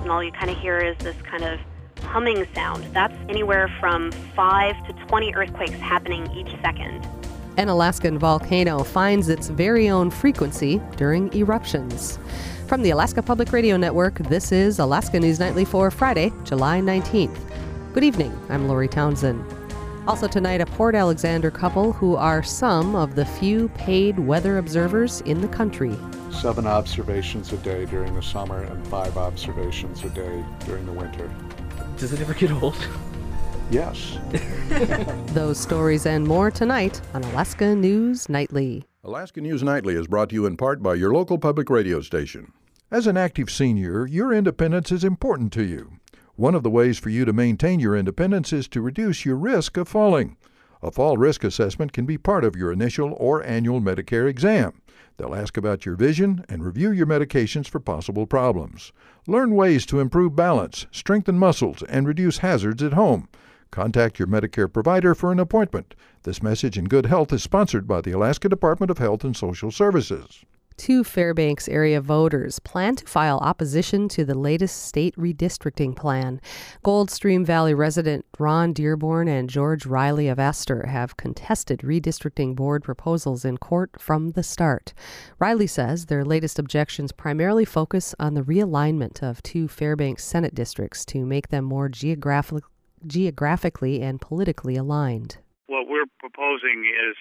and all you kind of hear is this kind of humming sound. That's anywhere from 5 to 20 earthquakes happening each second. An Alaskan volcano finds its very own frequency during eruptions. From the Alaska Public Radio Network, this is Alaska News Nightly for Friday, July 19th. Good evening, I'm Lori Townsend. Also tonight, a Port Alexander couple who are some of the few paid weather observers in the country. 7 observations a day during the summer and 5 observations a day during the winter. Does it ever get old? Yes. Those stories and more tonight on Alaska News Nightly. Alaska News Nightly is brought to you in part by your local public radio station. As an active senior, your independence is important to you. One of the ways for you to maintain your independence is to reduce your risk of falling. A fall risk assessment can be part of your initial or annual Medicare exam. They'll ask about your vision and review your medications for possible problems. Learn ways to improve balance, strengthen muscles, and reduce hazards at home. Contact your Medicare provider for an appointment. This message in good health is sponsored by the Alaska Department of Health and Social Services. 2 Fairbanks area voters plan to file opposition to the latest state redistricting plan. Goldstream Valley resident Ron Dearborn and George Riley of Astor have contested redistricting board proposals in court from the start. Riley says their latest objections primarily focus on the realignment of 2 Fairbanks Senate districts to make them more geographically and politically aligned. What we're proposing is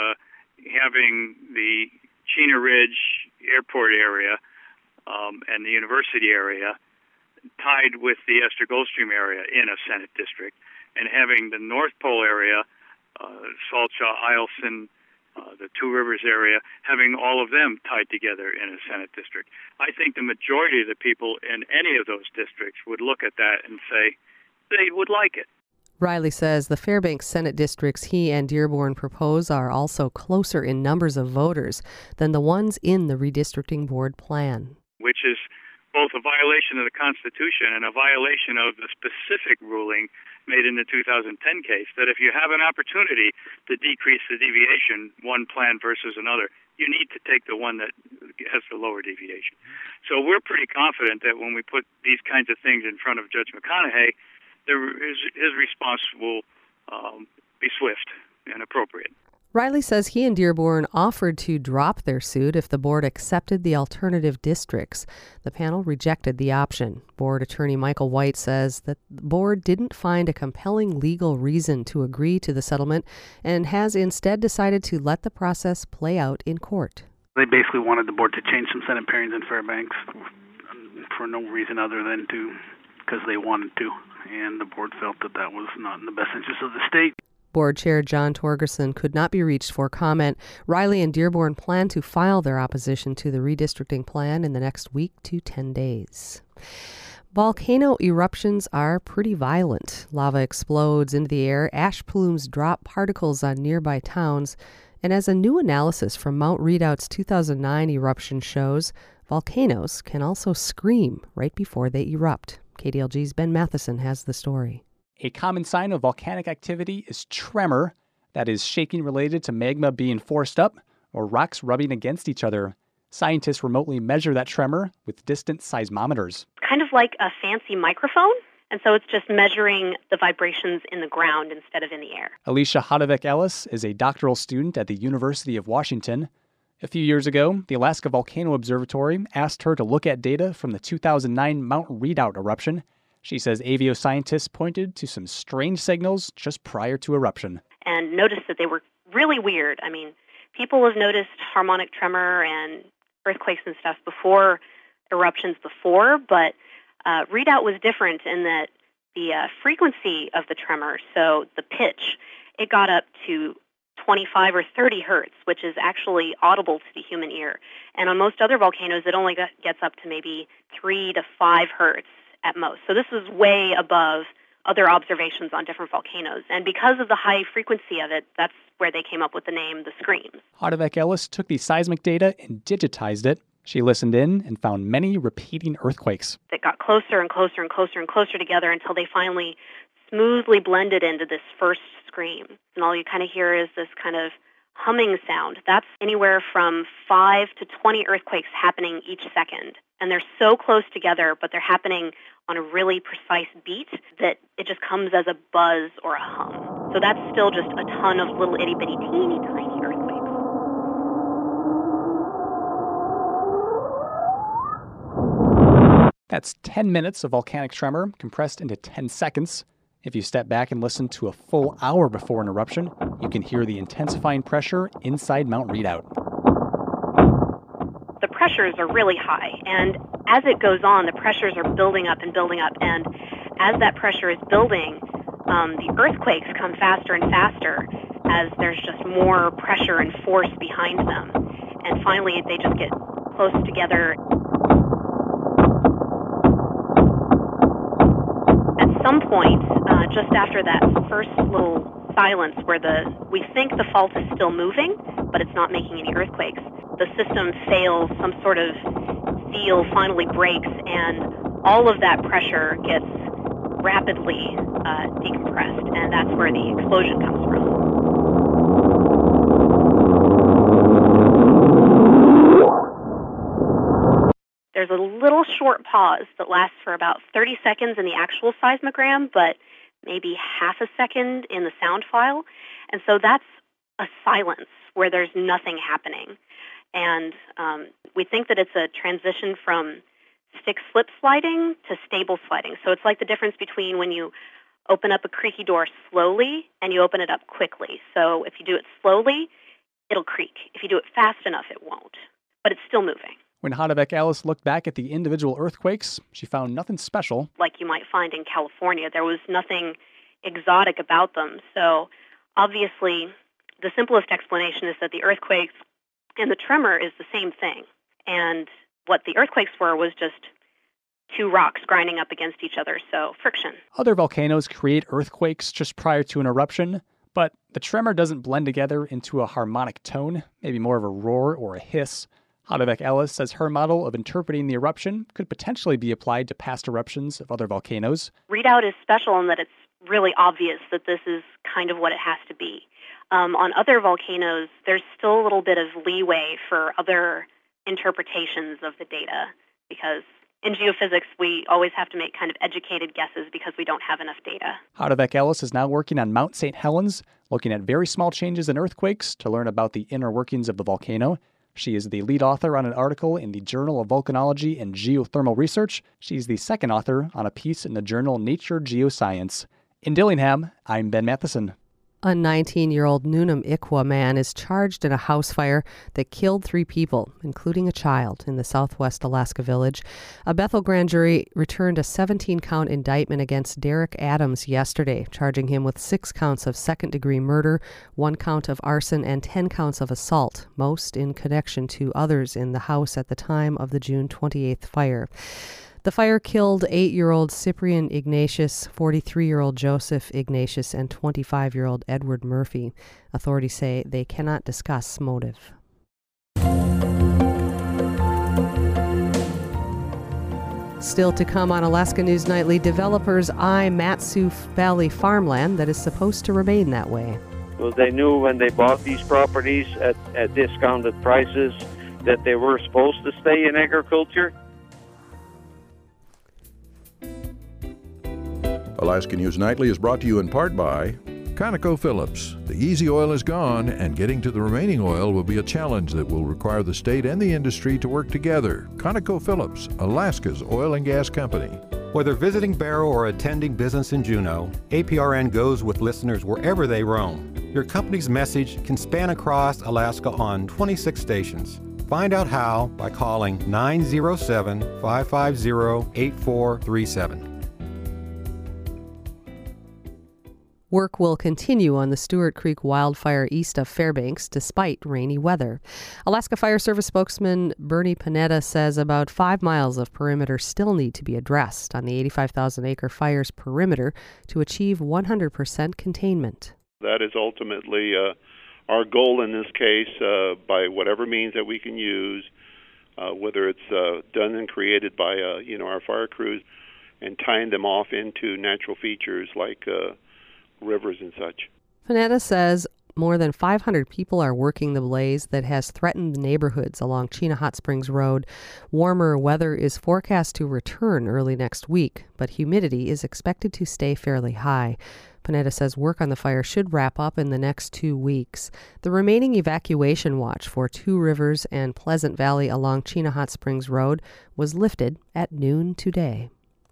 having the Chena Ridge Airport area and the university area tied with the Esther Goldstream area in a Senate district, and having the North Pole area, Salt Shaw, Eielson, the Two Rivers area, having all of them tied together in a Senate district. I think the majority of the people in any of those districts would look at that and say they would like it. Riley says the Fairbanks Senate districts he and Dearborn propose are also closer in numbers of voters than the ones in the redistricting board plan. Which is both a violation of the Constitution and a violation of the specific ruling made in the 2010 case, that if you have an opportunity to decrease the deviation, one plan versus another, you need to take the one that has the lower deviation. So we're pretty confident that when we put these kinds of things in front of Judge McConaughey, his response will be swift and appropriate. Riley says he and Dearborn offered to drop their suit if the board accepted the alternative districts. The panel rejected the option. Board attorney Michael White says that the board didn't find a compelling legal reason to agree to the settlement and has instead decided to let the process play out in court. They basically wanted the board to change some Senate pairings in Fairbanks for no reason other than because they wanted to, and the board felt that that was not in the best interest of the state. Board Chair John Torgerson could not be reached for comment. Riley and Dearborn plan to file their opposition to the redistricting plan in the next week to 10 days. Volcano eruptions are pretty violent. Lava explodes into the air, ash plumes drop particles on nearby towns, and as a new analysis from Mount Redout's 2009 eruption shows, volcanoes can also scream right before they erupt. KDLG's Ben Matheson has the story. A common sign of volcanic activity is tremor, that is shaking related to magma being forced up or rocks rubbing against each other. Scientists remotely measure that tremor with distant seismometers. Kind of like a fancy microphone, and so it's just measuring the vibrations in the ground instead of in the air. Alicia Hodovec-Ellis is a doctoral student at the University of Washington. A few years ago, the Alaska Volcano Observatory asked her to look at data from the 2009 Mount Redoubt eruption. She says AVO scientists pointed to some strange signals just prior to eruption. And noticed that they were really weird. I mean, people have noticed harmonic tremor and earthquakes and stuff before eruptions before, but Redoubt was different in that the frequency of the tremor, so the pitch, it got up to 25 or 30 hertz, which is actually audible to the human ear. And on most other volcanoes, it only gets up to maybe 3 to 5 hertz at most. So this is way above other observations on different volcanoes. And because of the high frequency of it, that's where they came up with the name, the screams. Hodovec-Ellis took the seismic data and digitized it. She listened in and found many repeating earthquakes. That got closer and closer and closer and closer together until they finally smoothly blended into this first scream. And all you kind of hear is this kind of humming sound. That's anywhere from 5 to 20 earthquakes happening each second. And they're so close together, but they're happening on a really precise beat that it just comes as a buzz or a hum. So that's still just a ton of little itty-bitty, teeny tiny earthquakes. That's 10 minutes of volcanic tremor compressed into 10 seconds. If you step back and listen to a full hour before an eruption, you can hear the intensifying pressure inside Mount Redoubt. The pressures are really high, and as it goes on, the pressures are building up, and as that pressure is building, the earthquakes come faster and faster as there's just more pressure and force behind them, and finally they just get close together. At some point, just after that first little silence where we think the fault is still moving, but it's not making any earthquakes, the system fails, some sort of seal finally breaks, and all of that pressure gets rapidly decompressed, and that's where the explosion comes from. There's a little short pause that lasts for about 30 seconds in the actual seismogram, but maybe half a second in the sound file. And so that's a silence where there's nothing happening. And we think that it's a transition from stick slip sliding to stable sliding. So it's like the difference between when you open up a creaky door slowly and you open it up quickly. So if you do it slowly, it'll creak. If you do it fast enough, it won't. But it's still moving. When Hadavec Alice looked back at the individual earthquakes, she found nothing special. Like you might find in California, there was nothing exotic about them. So obviously, the simplest explanation is that the earthquakes and the tremor is the same thing. And what the earthquakes were was just two rocks grinding up against each other, so friction. Other volcanoes create earthquakes just prior to an eruption, but the tremor doesn't blend together into a harmonic tone, maybe more of a roar or a hiss. Hadavec Ellis says her model of interpreting the eruption could potentially be applied to past eruptions of other volcanoes. Redoubt is special in that it's really obvious that this is kind of what it has to be. On other volcanoes, there's still a little bit of leeway for other interpretations of the data, because in geophysics, we always have to make kind of educated guesses because we don't have enough data. Hadavec Ellis is now working on Mount St. Helens, looking at very small changes in earthquakes to learn about the inner workings of the volcano. She is the lead author on an article in the Journal of Volcanology and Geothermal Research. She's the second author on a piece in the journal Nature Geoscience. In Dillingham, I'm Ben Matheson. A 19-year-old Nunam Ikwa man is charged in a house fire that killed 3 people, including a child, in the southwest Alaska village. A Bethel grand jury returned a 17-count indictment against Derek Adams yesterday, charging him with 6 counts of second-degree murder, 1 count of arson, and 10 counts of assault, most in connection to others in the house at the time of the June 28th fire. The fire killed 8-year-old Cyprian Ignatius, 43-year-old Joseph Ignatius, and 25-year-old Edward Murphy. Authorities say they cannot discuss motive. Still to come on Alaska News Nightly, developers eye Mat-Su Valley farmland that is supposed to remain that way. Well, they knew when they bought these properties at discounted prices that they were supposed to stay in agriculture. Alaska News Nightly is brought to you in part by ConocoPhillips. The easy oil is gone, and getting to the remaining oil will be a challenge that will require the state and the industry to work together. ConocoPhillips, Alaska's oil and gas company. Whether visiting Barrow or attending business in Juneau, APRN goes with listeners wherever they roam. Your company's message can span across Alaska on 26 stations. Find out how by calling 907-550-8437. Work will continue on the Stewart Creek wildfire east of Fairbanks despite rainy weather. Alaska Fire Service spokesman Bernie Panetta says about 5 miles of perimeter still need to be addressed on the 85,000-acre fire's perimeter to achieve 100% containment. That is ultimately our goal in this case, by whatever means that we can use, whether it's done and created by our fire crews, and tying them off into natural features like rivers and such. Panetta says More than 500 people are working the blaze that has threatened neighborhoods along Chena Hot Springs Road. Warmer weather is forecast to return early next week, but humidity is expected to stay fairly high. Panetta says work on the fire should wrap up in the next 2 weeks. The remaining evacuation watch for Two Rivers and Pleasant Valley along Chena Hot Springs Road was lifted at noon today.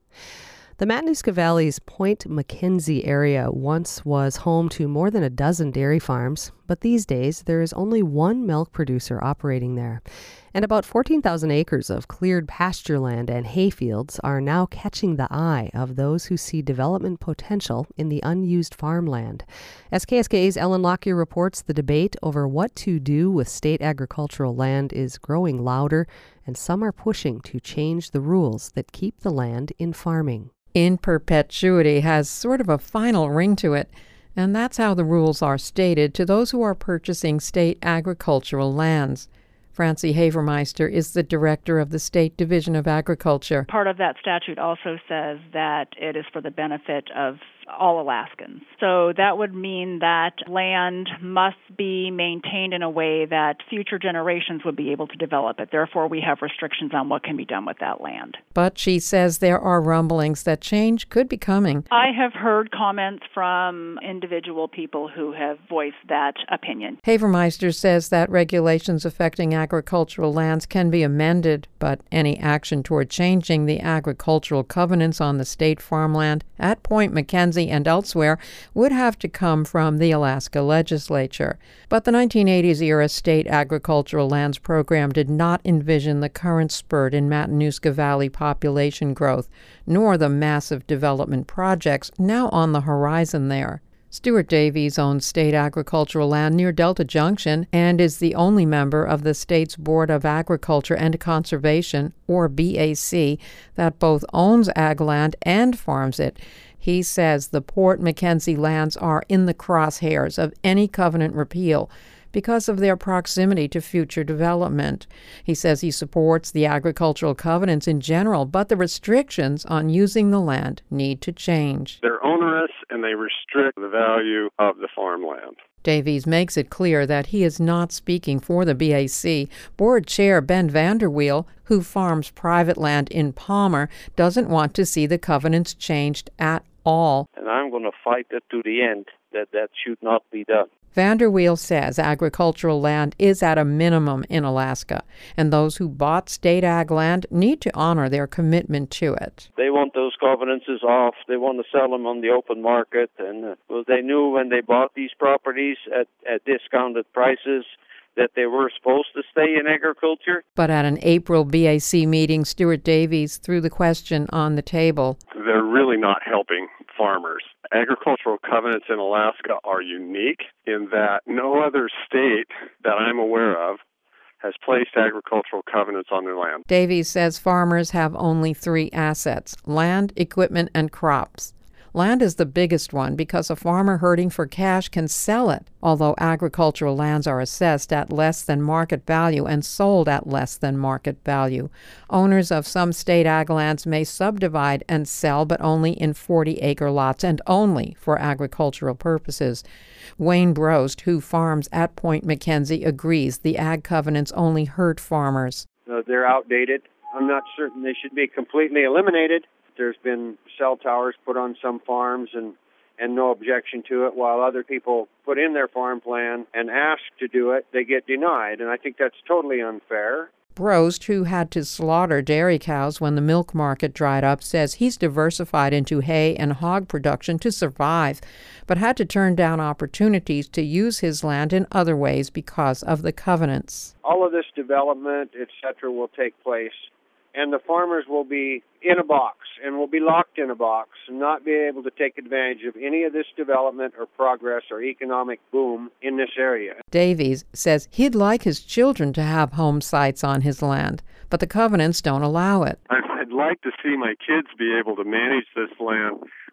The Matanuska Valley's Point McKenzie area once was home to more than a dozen dairy farms, but these days there is only one milk producer operating there. And about 14,000 acres of cleared pasture land and hayfields are now catching the eye of those who see development potential in the unused farmland. As KSKA's Ellen Lockyer reports, the debate over what to do with state agricultural land is growing louder, and some are pushing to change the rules that keep the land in farming. In perpetuity has sort of a final ring to it, and that's how the rules are stated to those who are purchasing state agricultural lands. Francie Havermeister is the director of the State Division of Agriculture. Part of that statute also says that it is for the benefit of all Alaskans. So that would mean that land must be maintained in a way that future generations would be able to develop it. Therefore, we have restrictions on what can be done with that land. But she says there are rumblings that change could be coming. I have heard comments from individual people who have voiced that opinion. Havermeister says that regulations affecting agricultural lands can be amended, but any action toward changing the agricultural covenants on the state farmland at Point McKenzie and elsewhere would have to come from the Alaska legislature. But the 1980s-era State Agricultural Lands Program did not envision the current spurt in Matanuska Valley population growth, nor the massive development projects now on the horizon there. Stuart Davies owns state agricultural land near Delta Junction and is the only member of the state's Board of Agriculture and Conservation, or BAC, that both owns ag land and farms it. He says the Port McKenzie lands are in the crosshairs of any covenant repeal because of their proximity to future development. He says he supports the agricultural covenants in general, but the restrictions on using the land need to change. They're onerous and they restrict the value of the farmland. Davies makes it clear that he is not speaking for the BAC. Board Chair Ben Vanderweel, who farms private land in Palmer, doesn't want to see the covenants changed at all. And I'm going to fight it to the end, that should not be done. Vanderweel says agricultural land is at a minimum in Alaska, and those who bought state ag land need to honor their commitment to it. They want those covenants off. They want to sell them on the open market, and they knew when they bought these properties at discounted prices that they were supposed to stay in agriculture. But at an April BAC meeting, Stuart Davies threw the question on the table. They're really not helping farmers. Agricultural covenants in Alaska are unique in that no other state that I'm aware of has placed agricultural covenants on their land. Davies says farmers have only 3 assets: land, equipment, and crops. Land is the biggest one because a farmer herding for cash can sell it, although agricultural lands are assessed at less than market value and sold at less than market value. Owners of some state ag lands may subdivide and sell, but only in 40-acre lots and only for agricultural purposes. Wayne Brost, who farms at Point McKenzie, agrees the ag covenants only hurt farmers. They're outdated. I'm not certain they should be completely eliminated. There's been cell towers put on some farms and no objection to it, while other people put in their farm plan and ask to do it, they get denied, and I think that's totally unfair. Brost, who had to slaughter dairy cows when the milk market dried up, says he's diversified into hay and hog production to survive, but had to turn down opportunities to use his land in other ways because of the covenants. All of this development, etc., will take place, and the farmers will be in a box and will be locked in a box and not be able to take advantage of any of this development or progress or economic boom in this area. Davies says he'd like his children to have home sites on his land, but the covenants don't allow it. I'd like to see my kids be able to manage this land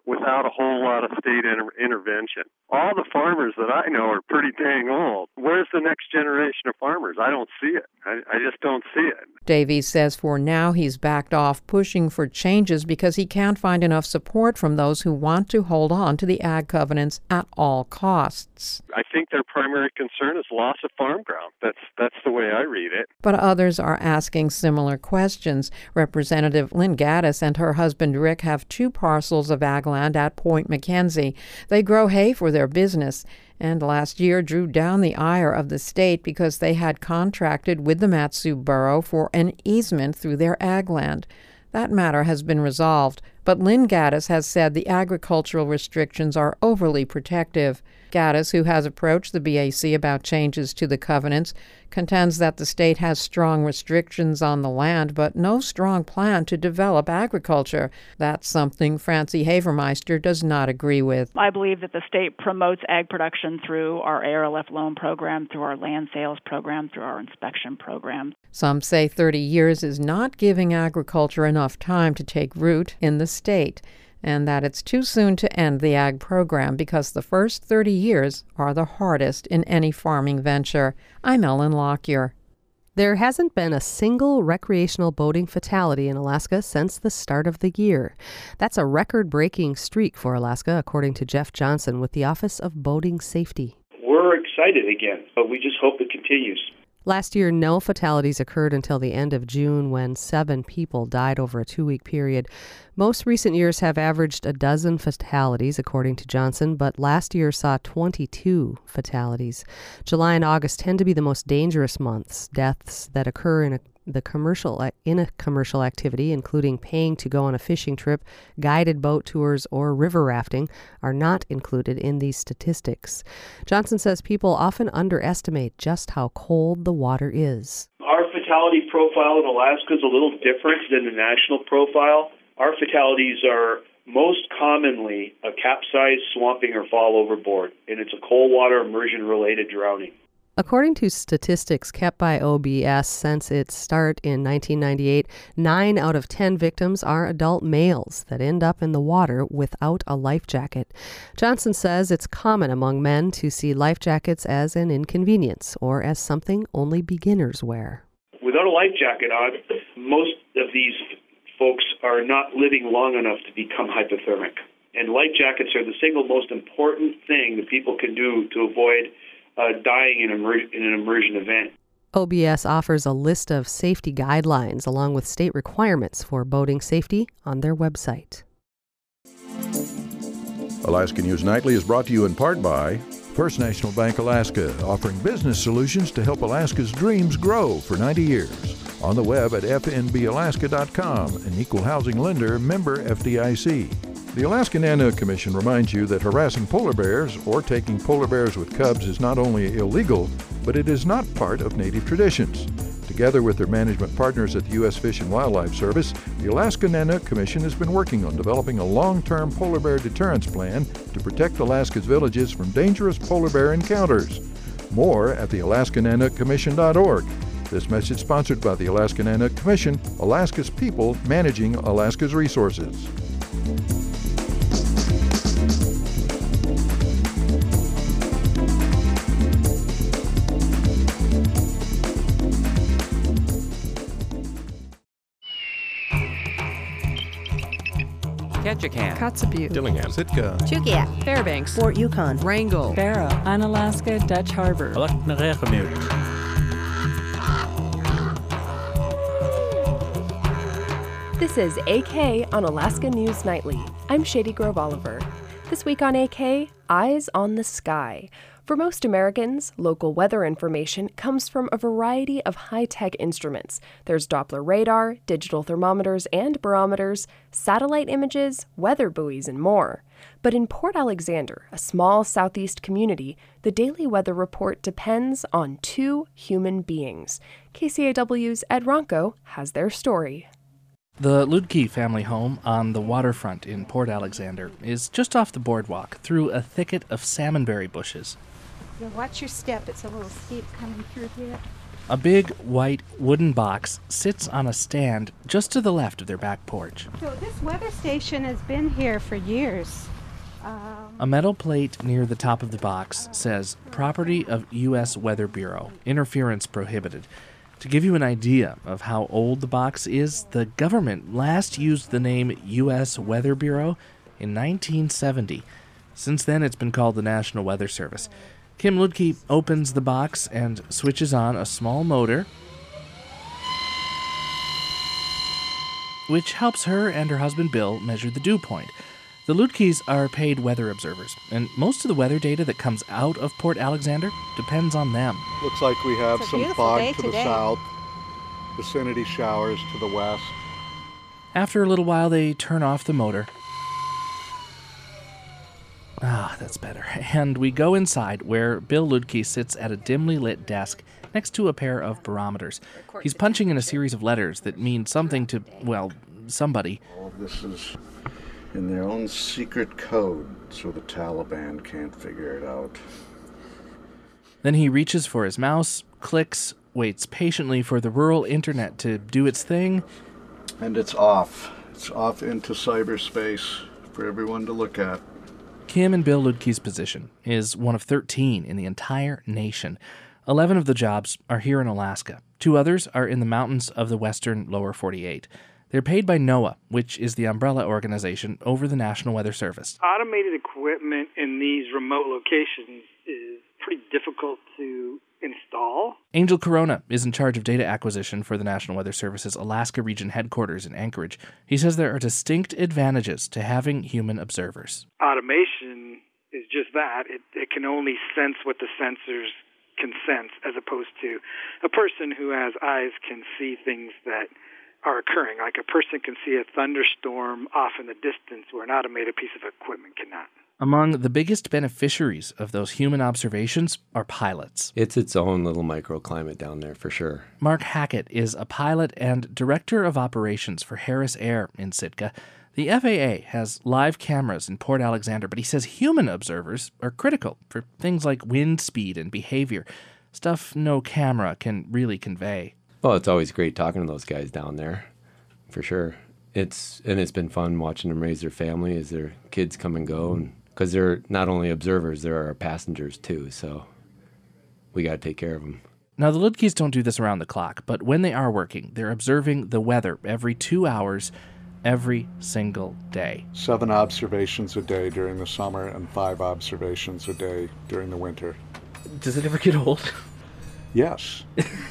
without a whole lot of state intervention. All the farmers that I know are pretty dang old. Where's the next generation of farmers? I don't see it. I just don't see it. Davies says for now he's backed off pushing for changes because he can't find enough support from those who want to hold on to the ag covenants at all costs. I think their primary concern is loss of farm ground. That's the way I read it. But others are asking similar questions. Representative Lynn Gaddis and her husband Rick have 2 parcels of ag land at Point Mackenzie. They grow hay for their business, and last year drew down the ire of the state because they had contracted with the Mat-Su Borough for an easement through their ag land. That matter has been resolved, but Lynn Gaddis has said the agricultural restrictions are overly protective. Gaddis, who has approached the BAC about changes to the covenants, contends that the state has strong restrictions on the land but no strong plan to develop agriculture. That's something Francie Havermeister does not agree with. I believe that the state promotes ag production through our ARLF loan program, through our land sales program, through our inspection program. Some say 30 years is not giving agriculture enough time to take root in the state, and that it's too soon to end the ag program because the first 30 years are the hardest in any farming venture. I'm Ellen Lockyer. There hasn't been a single recreational boating fatality in Alaska since the start of the year. That's a record-breaking streak for Alaska, according to Jeff Johnson with the Office of Boating Safety. We're excited again, but we just hope it continues. Last year, no fatalities occurred until the end of June when 7 people died over a 2-week period. Most recent years have averaged a dozen fatalities, according to Johnson, but last year saw 22 fatalities. July and August tend to be the most dangerous months. Deaths that occur in a commercial activity, including paying to go on a fishing trip, guided boat tours, or river rafting, are not included in these statistics. Johnson says people often underestimate just how cold the water is. Our fatality profile in Alaska is a little different than the national profile. Our fatalities are most commonly a capsize, swamping, or fall overboard, and it's a cold water immersion-related drowning. According to statistics kept by OBS since its start in 1998, 9 out of 10 victims are adult males that end up in the water without a life jacket. Johnson says it's common among men to see life jackets as an inconvenience or as something only beginners wear. Without a life jacket on, most of these folks are not living long enough to become hypothermic. And life jackets are the single most important thing that people can do to avoid dying in an immersion event. OBS offers a list of safety guidelines along with state requirements for boating safety on their website. Alaska News Nightly is brought to you in part by First National Bank Alaska, offering business solutions to help Alaska's dreams grow for 90 years. On the web at fnbalaska.com, an equal housing lender, member FDIC. The Alaska Nanook Commission reminds you that harassing polar bears or taking polar bears with cubs is not only illegal, but it is not part of native traditions. Together with their management partners at the U.S. Fish and Wildlife Service, the Alaska Nanook Commission has been working on developing a long-term polar bear deterrence plan to protect Alaska's villages from dangerous polar bear encounters. More at the AlaskaNanookCommission.org. This message sponsored by the Alaska Nanook Commission, Alaska's people managing Alaska's resources. Ketchikan, Kotzebue, Dillingham, Sitka, Chugiak, Fairbanks, Fort Yukon, Wrangell, Barrow, Unalaska, Dutch Harbor. This is AK on Alaska News Nightly. I'm Shady Grove Oliver. This week on AK, Eyes on the Sky. For most Americans, local weather information comes from a variety of high-tech instruments. There's Doppler radar, digital thermometers and barometers, satellite images, weather buoys, and more. But in Port Alexander, a small southeast community, the daily weather report depends on 2 human beings. KCAW's Ed Ronco has their story. The Ludke family home on the waterfront in Port Alexander is just off the boardwalk through a thicket of salmonberry bushes. Yeah, watch your step. It's a little steep coming through here. A big, white, wooden box sits on a stand just to the left of their back porch. So this weather station has been here for years. A metal plate near the top of the box says, Property of U.S. Weather Bureau, interference prohibited. To give you an idea of how old the box is, the government last used the name U.S. Weather Bureau in 1970. Since then, it's been called the National Weather Service. Kim Ludke opens the box and switches on a small motor, which helps her and her husband Bill measure the dew point. The Ludkes are paid weather observers, and most of the weather data that comes out of Port Alexander depends on them. Looks like we have some fog to the today. south, vicinity showers to the west. After a little while, they turn off the motor. Ah, that's better. And we go inside, where Bill Ludke sits at a dimly lit desk next to a pair of barometers. He's punching in a series of letters that mean something to, well, somebody. All this is in their own secret code, so the Taliban can't figure it out. Then he reaches for his mouse, clicks, waits patiently for the rural internet to do its thing. And it's off. It's off into cyberspace for everyone to look at. Kim and Bill Ludke's position is one of 13 in the entire nation. 11 of the jobs are here in Alaska. 2 others are in the mountains of the western lower 48. They're paid by NOAA, which is the umbrella organization over the National Weather Service. Automated equipment in these remote locations is pretty difficult to install. Angel Corona is in charge of data acquisition for the National Weather Service's Alaska Region headquarters in Anchorage. He says there are distinct advantages to having human observers. Automation is just that. It can only sense what the sensors can sense, as opposed to a person who has eyes can see things that are occurring. Like a person can see a thunderstorm off in the distance where an automated piece of equipment cannot. Among the biggest beneficiaries of those human observations are pilots. It's its own little microclimate down there, for sure. Mark Hackett is a pilot and director of operations for Harris Air in Sitka. The FAA has live cameras in Port Alexander, but he says human observers are critical for things like wind speed and behavior, stuff no camera can really convey. Well, it's always great talking to those guys down there, for sure. It's been fun watching them raise their family as their kids come and go, and because they're not only observers, they're our passengers too, so we got to take care of them. Now, the Ludkes don't do this around the clock, but when they are working, they're observing the weather every 2 hours, every single day. 7 observations a day during the summer and 5 observations a day during the winter. Does it ever get old? Yes.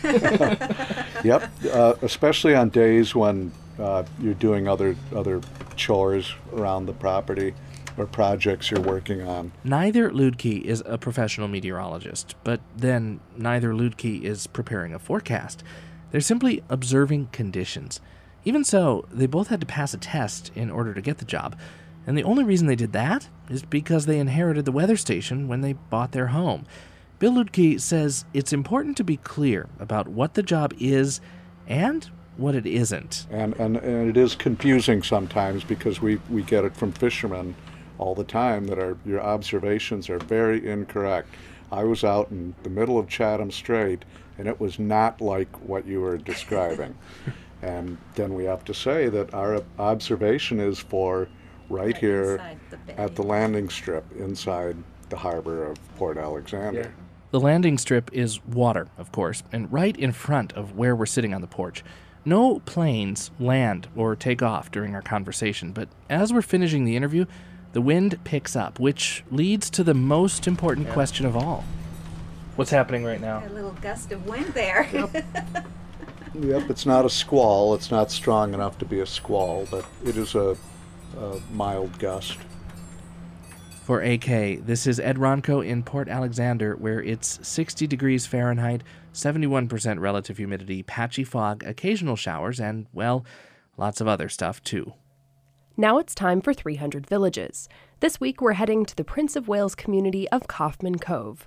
Yep, especially on days when you're doing other chores around the property or projects you're working on. Neither Ludke is a professional meteorologist, but then neither Ludke is preparing a forecast. They're simply observing conditions. Even so, they both had to pass a test in order to get the job, and the only reason they did that is because they inherited the weather station when they bought their home. Bill Ludke says it's important to be clear about what the job is and what it isn't. And it is confusing sometimes because we get it from fishermen all the time that your observations are very incorrect. I was out in the middle of Chatham Strait, and it was not like what you were describing. And then we have to say that our observation is for right here at the landing strip inside the harbor of Port Alexander. Yeah. The landing strip is water, of course, and right in front of where we're sitting on the porch. No planes land or take off during our conversation, but as we're finishing the interview, the wind picks up, which leads to the most important question of all. What's happening right now? A little gust of wind there. Yep, it's not a squall. It's not strong enough to be a squall, but it is a mild gust. For AK, this is Ed Ronco in Port Alexander, where it's 60 degrees Fahrenheit, 71% relative humidity, patchy fog, occasional showers, and, well, lots of other stuff, too. Now it's time for 300 Villages. This week we're heading to the Prince of Wales community of Kaufman Cove.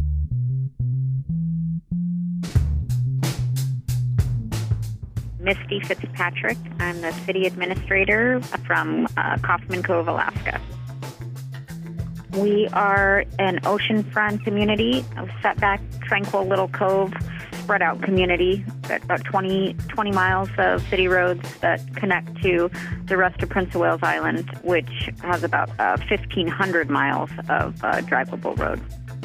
Misty Fitzpatrick. I'm the city administrator from Kaufman Cove, Alaska. We are an oceanfront community, a set back, tranquil little cove spread out community, about 20 miles of city roads that connect to the rest of Prince of Wales Island, which has about 1,500 miles of drivable road.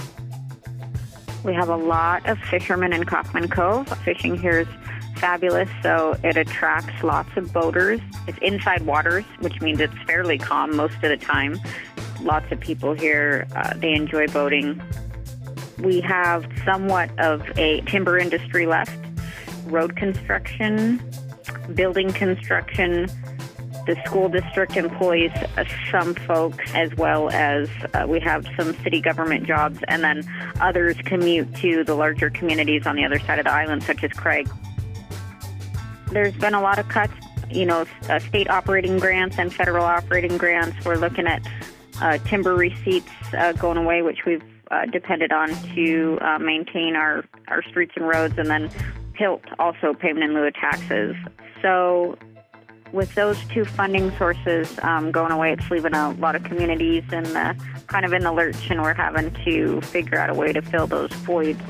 We have a lot of fishermen in Kaufman Cove. Fishing here is fabulous, so it attracts lots of boaters. It's inside waters, which means it's fairly calm most of the time. Lots of people here, they enjoy boating. We have somewhat of a timber industry left, road construction, building construction. The school district employs some folks, as well as we have some city government jobs, and then others commute to the larger communities on the other side of the island, such as Craig. There's been a lot of cuts, state operating grants and federal operating grants. We're looking at timber receipts going away, which we've depended on to maintain our streets and roads, and then PILT, also payment in lieu of taxes. So with those two funding sources going away, it's leaving a lot of communities kind of in the lurch, and we're having to figure out a way to fill those voids.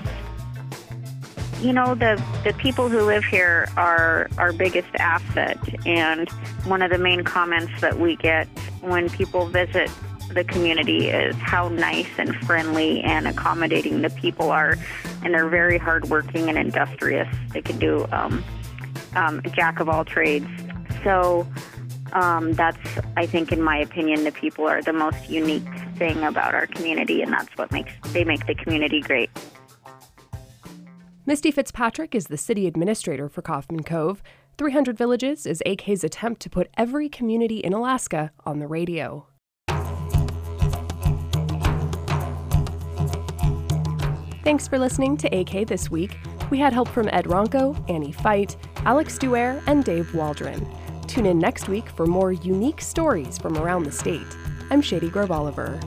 The people who live here are our biggest asset, and one of the main comments that we get when people visit the community is how nice and friendly and accommodating the people are, and they're very hardworking and industrious. They can do a jack of all trades. So that's, I think, in my opinion, the people are the most unique thing about our community, and that's what make the community great. Misty Fitzpatrick is the city administrator for Kaufman Cove. 300 Villages is AK's attempt to put every community in Alaska on the radio. Thanks for listening to AK This Week. We had help from Ed Ronco, Annie Feit, Alex Duer, and Dave Waldron. Tune in next week for more unique stories from around the state. I'm Shady Grove Oliver.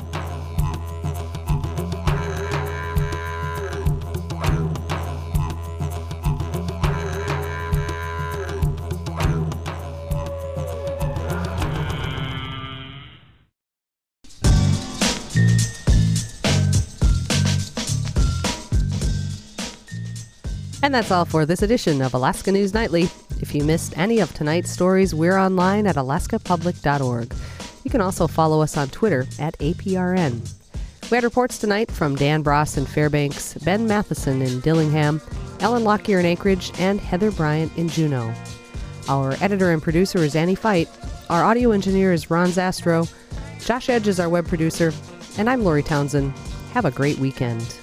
And that's all for this edition of Alaska News Nightly. If you missed any of tonight's stories, we're online at alaskapublic.org. You can also follow us on Twitter at APRN. We had reports tonight from Dan Bross in Fairbanks, Ben Matheson in Dillingham, Ellen Lockyer in Anchorage, and Heather Bryant in Juneau. Our editor and producer is Annie Feit. Our audio engineer is Ron Zastro. Josh Edge is our web producer. And I'm Lori Townsend. Have a great weekend.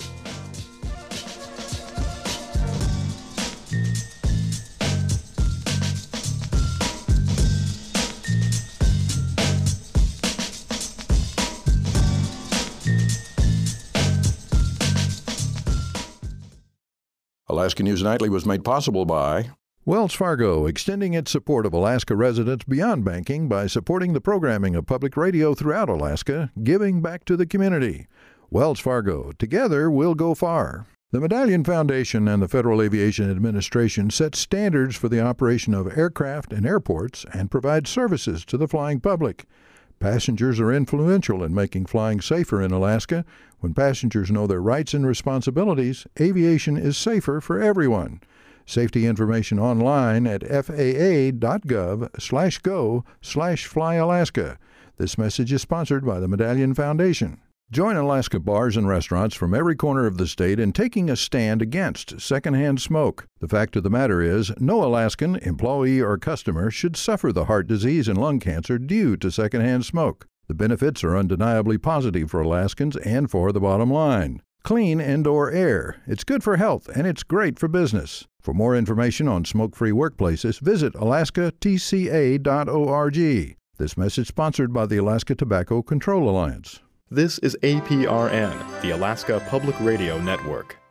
Alaska News Nightly was made possible by Wells Fargo, extending its support of Alaska residents beyond banking by supporting the programming of public radio throughout Alaska, giving back to the community. Wells Fargo, together we'll go far. The Medallion Foundation and the Federal Aviation Administration set standards for the operation of aircraft and airports and provide services to the flying public. Passengers are influential in making flying safer in Alaska. When passengers know their rights and responsibilities, aviation is safer for everyone. Safety information online at faa.gov/go/flyalaska. This message is sponsored by the Medallion Foundation. Join Alaska bars and restaurants from every corner of the state in taking a stand against secondhand smoke. The fact of the matter is, no Alaskan, employee or customer should suffer the heart disease and lung cancer due to secondhand smoke. The benefits are undeniably positive for Alaskans and for the bottom line. Clean indoor air. It's good for health and it's great for business. For more information on smoke-free workplaces, visit alaskatca.org. This message sponsored by the Alaska Tobacco Control Alliance. This is APRN, the Alaska Public Radio Network.